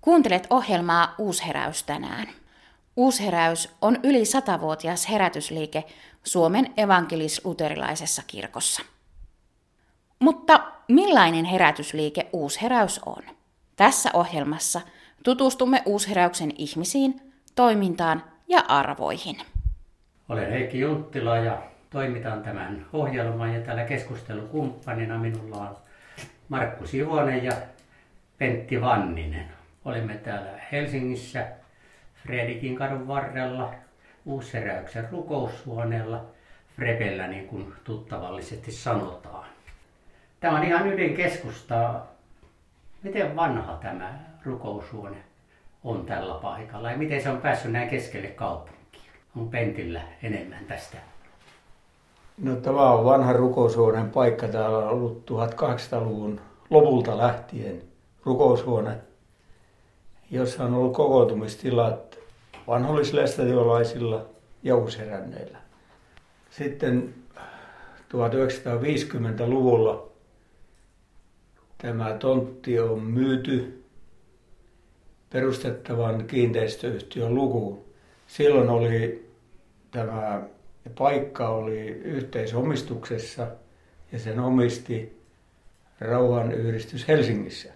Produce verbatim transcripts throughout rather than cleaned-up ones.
Kuuntelet ohjelmaa Uusheräys tänään. Uusheräys on yli satavuotias herätysliike Suomen evankelis-luterilaisessa kirkossa. Mutta millainen herätysliike Uusheräys on? Tässä ohjelmassa tutustumme Uusheräyksen ihmisiin, toimintaan ja arvoihin. Olen Heikki Junttila ja toimitan tämän ohjelman ja täällä keskustelukumppanina minulla on Markku Sivonen ja Pentti Vanninen. Olemme täällä Helsingissä Fredrikin kadun varrella Uusheräyksen rukoushuoneella, Frepellä niin kuin tuttavallisesti sanotaan. Tämä on ihan ydinkeskusta. Miten vanha tämä rukoushuone on tällä paikalla ja miten se on päässyt näin keskelle kaupunkia? On Pentillä enemmän tästä. No, tämä on vanha rukoushuoneen paikka. Täällä on ollut tuhatkahdeksansataaluvun lopulta lähtien rukoushuone, jossa on ollut kokoontumistilat vanhollislestadiolaisilla ja uusheränneillä. Sitten tuhatyhdeksänsataaviisikymmentäluvulla tämä tontti on myyty perustettavan kiinteistöyhtiön lukuun. Silloin oli tämä paikka oli yhteisomistuksessa ja sen omisti Rauhanyhdistys Helsingissä.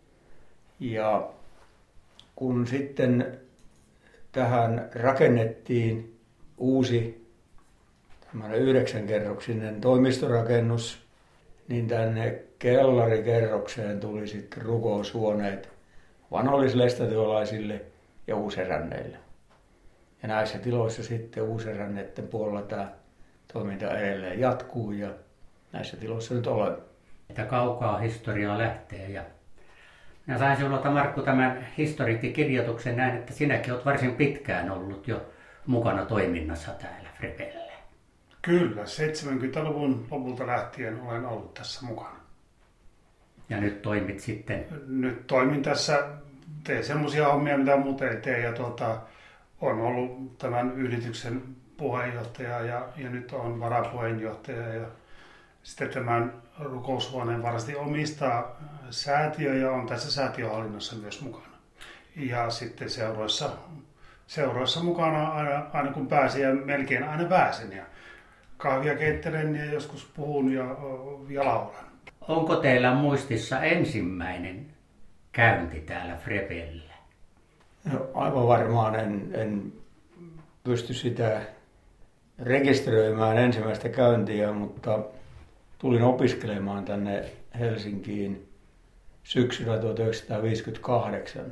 Ja kun sitten tähän rakennettiin uusi tämmöinen yhdeksänkerroksinen toimistorakennus, niin tänne kellarikerrokseen tuli sitten rukoushuoneet vanhollislestadiolaisille ja uusheränneille. Ja näissä tiloissa sitten uusheränneiden puolella tämä toiminta edelleen jatkuu ja näissä tiloissa nyt olemme. Että kaukaa historiaa lähtee ja minä sain sinulta, Markku, tämän historiikkikirjoituksen näin, että sinäkin olet varsin pitkään ollut jo mukana toiminnassa täällä Frepellä. Kyllä, seitsemänkymmentäluvun lopulta lähtien olen ollut tässä mukana. Ja nyt toimit sitten? Nyt toimin tässä, teen semmoisia hommia, mitä muut ei tee. Ja tuota, olen ollut tämän yhdistyksen puheenjohtaja ja, ja nyt olen varapuheenjohtaja. Ja sitten tämän rukoushuoneen varasti omistaa säätiö ja on tässä säätiöhallinnossa myös mukana. Ja sitten seuroissa, seuroissa mukana aina, aina kun pääsen ja melkein aina pääsen. Ja kahvia keittelen ja joskus puhun ja, ja laulan. Onko teillä muistissa ensimmäinen käynti täällä Frepellä? No, aivan varmaan en, en pysty sitä rekisteröimään ensimmäistä käyntiä, mutta tulin opiskelemaan tänne Helsinkiin syksyllä tuhatyhdeksänsataaviisikymmentäkahdeksan.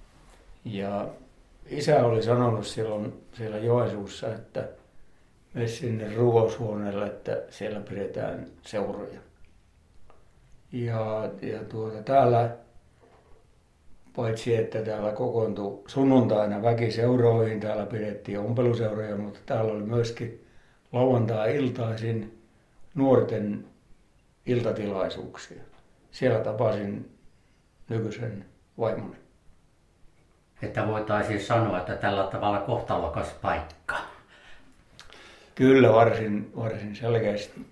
Ja isä oli sanonut silloin siellä Joensuussa, että mene sinne rukoushuoneelle, että siellä pidetään seuroja. Ja, ja tuota, täällä, paitsi että täällä kokoontui sunnuntaina väkiseuroihin, täällä pidettiin ompeluseuroja, mutta täällä oli myöskin lauantai-iltaisin nuorten iltatilaisuuksia. Siellä tapasin nykyisen vaimoni. Että voitaisiin sanoa, että tällä tavalla kohtalokas paikka. Kyllä, varsin, varsin selkeästi.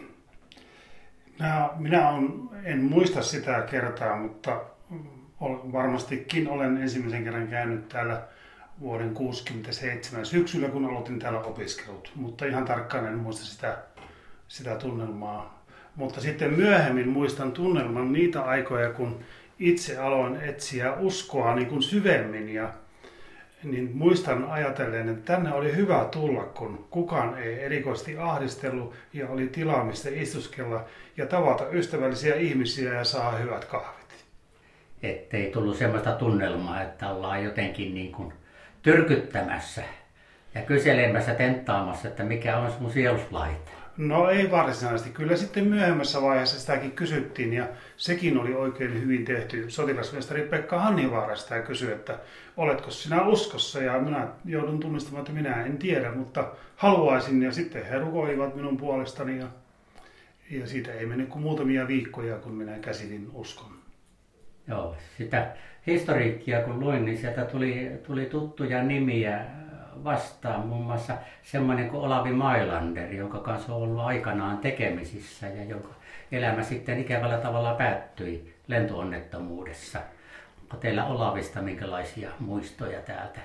Minä, minä on, en muista sitä kertaa, mutta varmastikin olen ensimmäisen kerran käynyt täällä vuoden kuusikymmentäseitsemän syksyllä, kun aloitin täällä opiskelut. Mutta ihan tarkkaan en muista sitä, sitä tunnelmaa. Mutta sitten myöhemmin muistan tunnelman niitä aikoja, kun itse aloin etsiä uskoa niin kuin syvemmin. Ja, niin muistan ajatellen, että tänne oli hyvä tulla, kun kukaan ei erikoisesti ahdistellut ja oli tilaa, mistä istuskella ja tavata ystävällisiä ihmisiä ja saada hyvät kahvit. Ettei tullut sellaista tunnelmaa, että ollaan jotenkin niin kuin tyrkyttämässä ja kyselemässä, tenttaamassa, että mikä on sun sieluslaita. No ei varsinaisesti. Kyllä sitten myöhemmässä vaiheessa sitäkin kysyttiin ja sekin oli oikein hyvin tehty. Sotilasmestari Pekka Hannivaara sitä kysyi, että oletko sinä uskossa? Ja minä joudun tunnistamaan, että minä en tiedä, mutta haluaisin. Ja sitten he rukoilivat minun puolestani ja, ja siitä ei mennyt kuin muutamia viikkoja, kun minä käsitin uskon. Joo, sitä historiikkia kun luin, niin sieltä tuli, tuli tuttuja nimiä vastaan, muun muassa semmoinen kuin Olavi Mailander, jonka kanssa on ollut aikanaan tekemisissä ja jonka elämä sitten ikävällä tavalla päättyi lentoonnettomuudessa. Onko teillä Olavista minkälaisia muistoja täältä?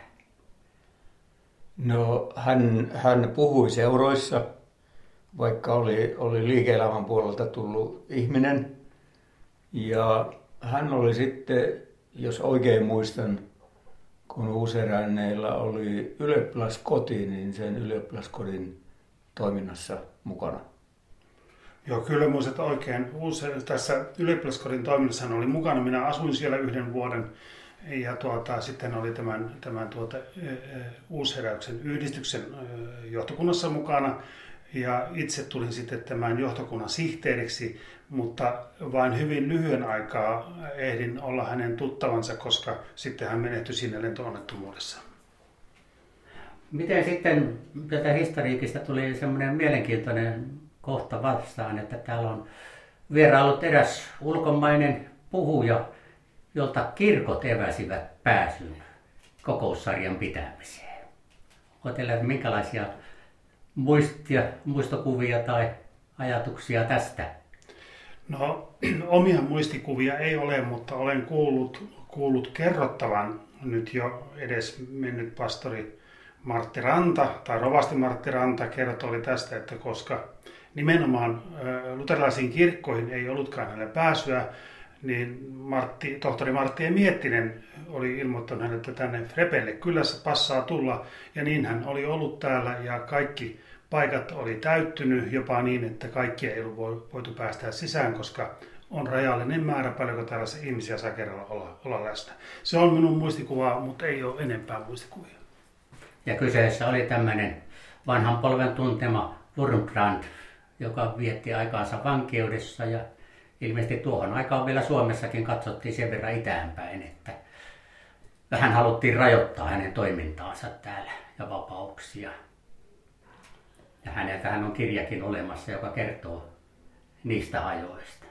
No hän, hän puhui seuroissa, vaikka oli, oli liike-elämän puolelta tullut ihminen. Ja hän oli sitten, jos oikein muistan, kun Uuseränneillä oli ylioppilaskoti, niin sen ylioppilaskodin toiminnassa mukana. Joo, kyllä muistat oikein. Uusi, tässä ylioppilaskodin toiminnassa hän oli mukana. Minä asuin siellä yhden vuoden ja tuota, sitten oli tämän, tämän tuota, Uusheräyksen yhdistyksen johtokunnassa mukana. Ja itse tulin sitten tämän johtokunnan sihteeriksi, mutta vain hyvin lyhyen aikaa ehdin olla hänen tuttavansa, koska sitten hän menehtyi siinä lentoonnettomuudessa. Miten sitten tätä historiikista tuli semmoinen mielenkiintoinen kohta vastaan, että täällä on vieraillut eräs ulkomainen puhuja, jolta kirkot eväsivät pääsyn kokoussarjan pitämiseen. Onko teillä minkälaisia muistia, muistokuvia tai ajatuksia tästä? No, omia muistikuvia ei ole, mutta olen kuullut, kuullut kerrottavan nyt jo edes mennyt pastori Martti Ranta, tai rovasti Martti Ranta kertoi tästä, että koska nimenomaan luterilaisiin kirkkoihin ei ollutkaan hänelle pääsyä, niin Martti, tohtori Martti Miettinen oli ilmoittanut hänelle, että tänne Frepelle kyllä passaa tulla, ja niin hän oli ollut täällä, ja kaikki paikat oli täyttynyt, jopa niin, että kaikkia ei ollut voitu päästä sisään, koska on rajallinen määrä, paljonko tällaisia ihmisiä saa kerralla olla, olla läsnä. Se on minun muistikuva, mutta ei ole enempää muistikuvia. Ja kyseessä oli tämmöinen vanhan polven tuntema Wurmbrand, joka vietti aikaansa vankeudessa ja ilmeisesti tuohon aikaan vielä Suomessakin katsottiin sen verran itäänpäin, että vähän haluttiin rajoittaa hänen toimintaansa täällä ja vapauksia. Ja häneltähän on kirjakin olemassa, joka kertoo niistä ajoista.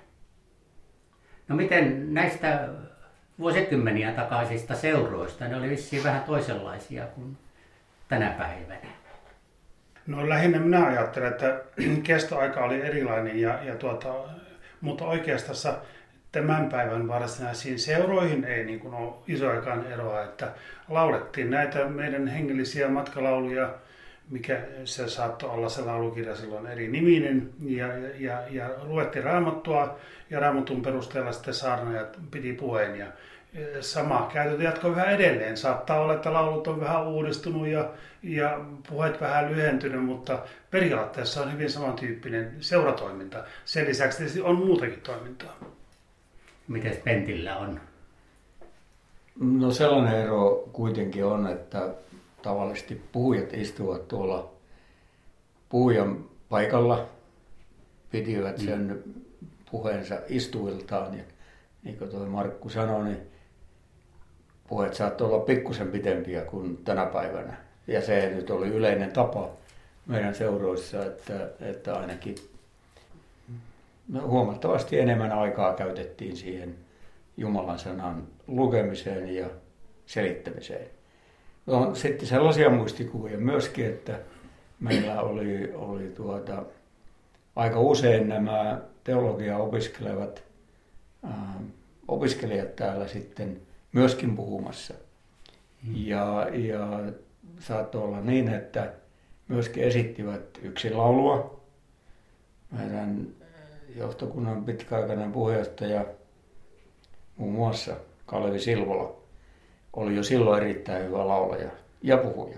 No miten näistä vuosikymmeniä takaisista seuroista, ne oli vissiin vähän toisenlaisia kuin tänä päivänä? No lähinnä minä ajattelen, että kestoaika oli erilainen, ja, ja tuota, mutta oikeastaan tämän päivän varsinaisiin seuroihin ei niin kuin ole isoakaan eroa, että laulettiin näitä meidän hengellisiä matkalauluja, mikä se saattoi olla se laulukirja silloin eri niminen, ja, ja, ja luettiin Raamattua, ja Raamatun perusteella sitten saarnaajat piti puheen, ja sama käytäntö jatkoi vähän edelleen. Saattaa olla, että laulut on vähän uudistunut ja, ja puheet vähän lyhentynyt, mutta periaatteessa on hyvin samantyyppinen seuratoiminta. Sen lisäksi tietysti on muutakin toimintaa. Miten Pentillä on? No sellainen ero kuitenkin on, että tavallisesti puhujat istuvat tuolla puhujan paikalla, pitivät sen mm. puheensa istuiltaan. Ja niin kuin tuo Markku sanoi, niin puheet saattoi olla pikkusen pitempiä kuin tänä päivänä. Ja se nyt oli yleinen tapa meidän seuroissa, että, että ainakin huomattavasti enemmän aikaa käytettiin siihen Jumalan sanan lukemiseen ja selittämiseen. On sitten sellaisia muistikuvia myöskin, että meillä oli, oli tuota, aika usein nämä teologiaa opiskelevat ää, opiskelijat täällä sitten myöskin puhumassa. Hmm. Ja, ja saattoi olla niin, että myöskin esittivät yksin laulua. Meidän johtokunnan pitkäaikainen puheenjohtaja, muun muassa Kalevi Silvola, oli jo silloin erittäin hyvä laulaja ja puhuja.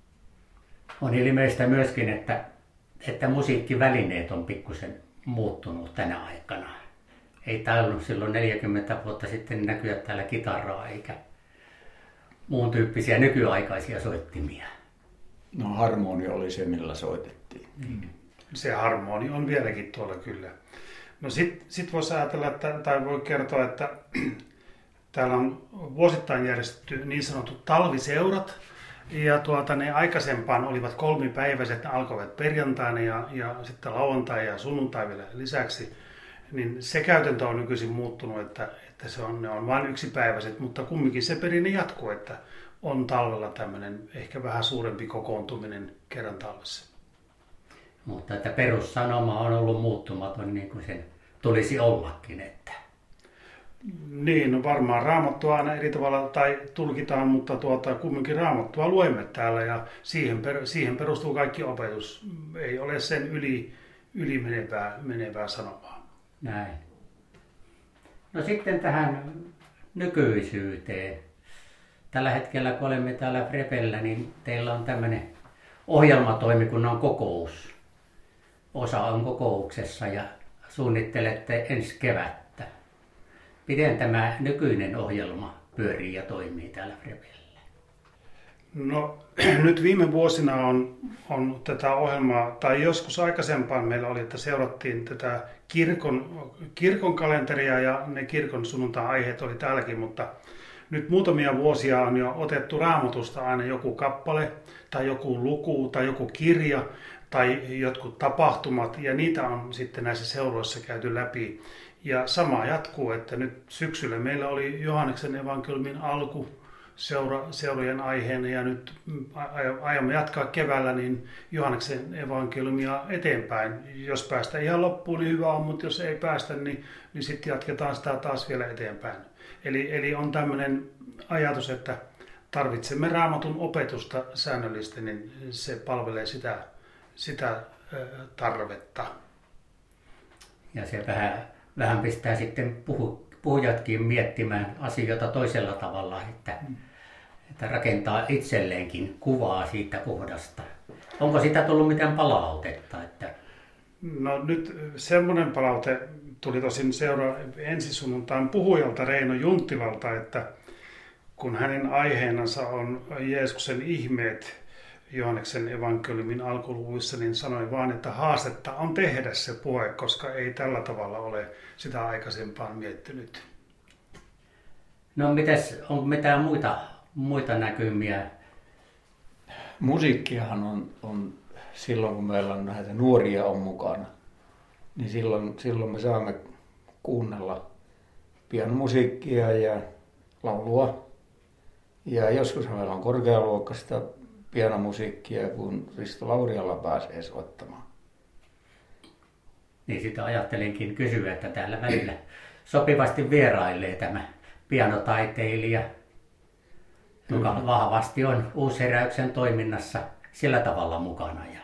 On ilmeistä myöskin, että, että musiikkivälineet on pikkusen muuttunut tänä aikana. Ei tainnut silloin neljäkymmentä vuotta sitten näkyä täällä kitaraa eikä muun tyyppisiä nykyaikaisia soittimia. No harmoni oli se, millä soitettiin. Mm. Se harmoni on vieläkin tuolla kyllä. No sit, sit voisi ajatella, että, tai voi kertoa, että täällä on vuosittain järjestetty niin sanotut talviseurat. Ja tuota, ne aikaisempaan olivat kolmipäiväiset, ne alkoivat perjantaina ja, ja sitten lauantai ja sunnuntai vielä lisäksi. Niin se käytäntö on nykyisin muuttunut, että, että se on, ne on vain yksipäiväiset, mutta kumminkin se perinne jatkuu, että on talvella tämmöinen ehkä vähän suurempi kokoontuminen kerran talvessa. Mutta että perussanoma on ollut muuttumaton niin kuin sen tulisi ollakin. Että... Niin, no varmaan Raamattua aina eri tavalla tai tulkitaan, mutta tuota, kumminkin Raamattua luemme täällä ja siihen, per, siihen perustuu kaikki opetus. Ei ole sen yli, yli menevää, menevää sanomaa. Näin. No sitten tähän nykyisyyteen. Tällä hetkellä, kun olemme täällä Frepellä, niin teillä on tämmöinen ohjelmatoimikunnan kokous. Osa on kokouksessa ja suunnittelette ensi kevättä. Miten tämä nykyinen ohjelma pyörii ja toimii täällä Frepellä? No nyt viime vuosina on, on tätä ohjelmaa, tai joskus aikaisempaan meillä oli, että seurattiin tätä kirkon, kirkon kalenteria ja ne kirkon sunnuntai-aiheet oli täälläkin, mutta nyt muutamia vuosia on jo otettu Raamatusta aina joku kappale tai joku luku tai joku kirja tai jotkut tapahtumat ja niitä on sitten näissä seuroissa käyty läpi. Ja sama jatkuu, että nyt syksyllä meillä oli Johanneksen evankeliumin alku seura, seurojen aiheena ja nyt aiomme jatkaa keväällä niin Johanneksen evankeliumia eteenpäin. Jos päästään ihan loppuun, niin hyvä on, mutta jos ei päästä, niin, niin sitten jatketaan sitä taas vielä eteenpäin. Eli, eli on tämmöinen ajatus, että tarvitsemme Raamatun opetusta säännöllisesti, niin se palvelee sitä, sitä tarvetta. Ja se vähän, vähän pistää sitten puhu, puhujatkin miettimään asioita toisella tavalla, että, että rakentaa itselleenkin kuvaa siitä kohdasta. Onko siitä tullut mitään palautetta? Että... No nyt semmoinen palaute tuli tosin seura ensisunnuntain puhujalta Reino Junttilalta, että kun hänen aiheenansa on Jeesuksen ihmeet Johanneksen evankeliumin alkuluvuissa, niin sanoi vaan, että haastetta on tehdä se puhe, koska ei tällä tavalla ole sitä aikaisempaan miettinyt. No mites, onko mitään muita, muita näkymiä? Musiikkihan on, on silloin, kun meillä on näitä nuoria on mukana, niin silloin, silloin me saamme kuunnella pianomusiikkia ja laulua. Ja joskus meillä on korkealuokkaista pianomusiikkia, kun Risto Laurialla pääsee soittamaan. Niin sitä ajattelinkin kysyä, että täällä välillä sopivasti vierailee tämä pianotaiteilija, joka mm. vahvasti on Uusheräyksen toiminnassa sillä tavalla mukana. Ja...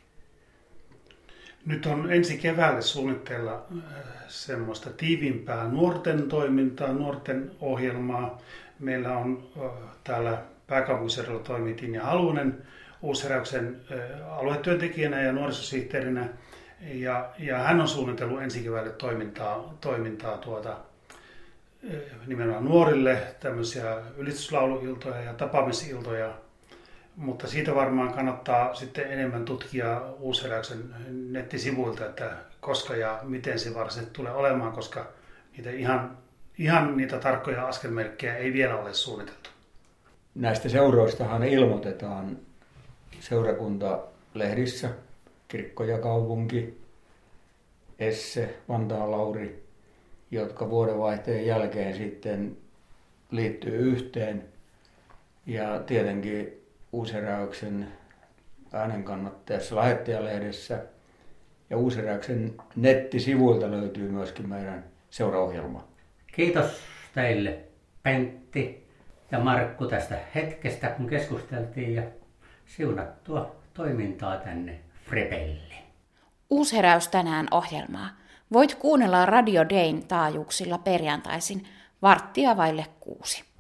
Nyt on ensi keväälle suunnitteilla semmoista tiivimpää nuorten toimintaa, nuorten ohjelmaa. Meillä on täällä pääkaupunkiseudulla toimii Tinja Halunen Uusheräyksen aluetyöntekijänä ja nuorisosihteerinä. Ja, ja hän on suunnitellut ensi keväälle toimintaa, toimintaa tuota, nimenomaan nuorille, tämmöisiä ylistyslauluiltoja ja tapaamisiltoja. Mutta siitä varmaan kannattaa sitten enemmän tutkia Uusheräyksen nettisivuilta, että koska ja miten se varsinaisesti tulee olemaan, koska niitä ihan, ihan niitä tarkkoja askelmerkkejä ei vielä ole suunniteltu. Näistä seuroistahan ilmoitetaan seurakuntalehdissä, Kirkko ja kaupunki, Esse, Vantaan Lauri, jotka vuodenvaihteen jälkeen sitten liittyy yhteen. Ja tietenkin Uusheräyksen äänenkannattajassa Lähettäjälehdessä ja Uusheräyksen nettisivuilta löytyy myöskin meidän seuraohjelma. Kiitos teille Pentti ja Markku tästä hetkestä, kun keskusteltiin ja siunattua toimintaa tänne Frepelle. Uusheräys tänään ohjelmaa. Voit kuunnella Radio Dayn taajuuksilla perjantaisin varttia vaille kuusi.